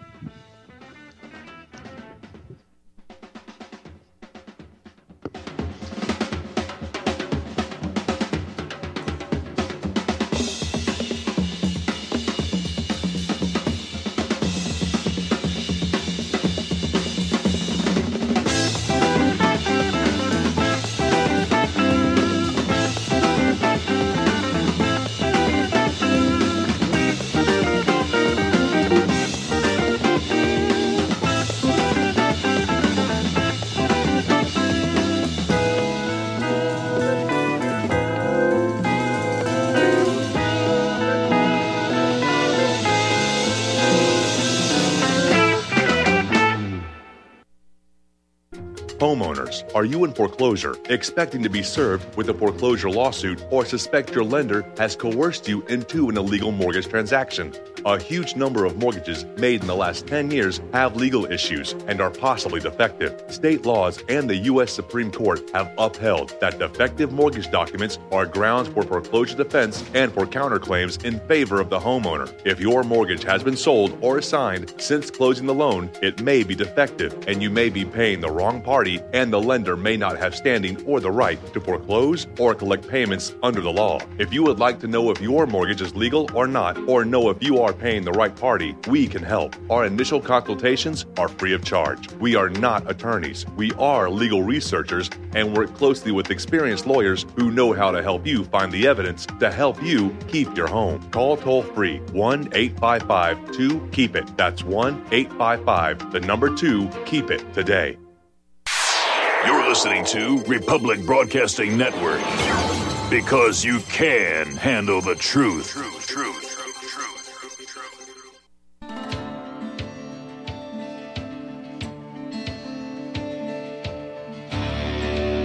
Homeowners, are you in foreclosure, expecting to be served with a foreclosure lawsuit, or suspect your lender has coerced you into an illegal mortgage transaction? A huge number of mortgages made in the last ten years have legal issues and are possibly defective. State laws and the U S Supreme Court have upheld that defective mortgage documents are grounds for foreclosure defense and for counterclaims in favor of the homeowner. If your mortgage has been sold or assigned since closing the loan, it may be defective and you may be paying the wrong party, and the lender may not have standing or the right to foreclose or collect payments under the law. If you would like to know if your mortgage is legal or not, or know if you are paying the right party, we can help. Our initial consultations are free of charge. We are not attorneys. We are legal researchers and work closely with experienced lawyers who know how to help you find the evidence to help you keep your home. Call toll-free one eight five five two keep it. That's one eight five five, the number two, keep it today. You're listening to Republic Broadcasting Network, because you can handle the truth. Truth, truth.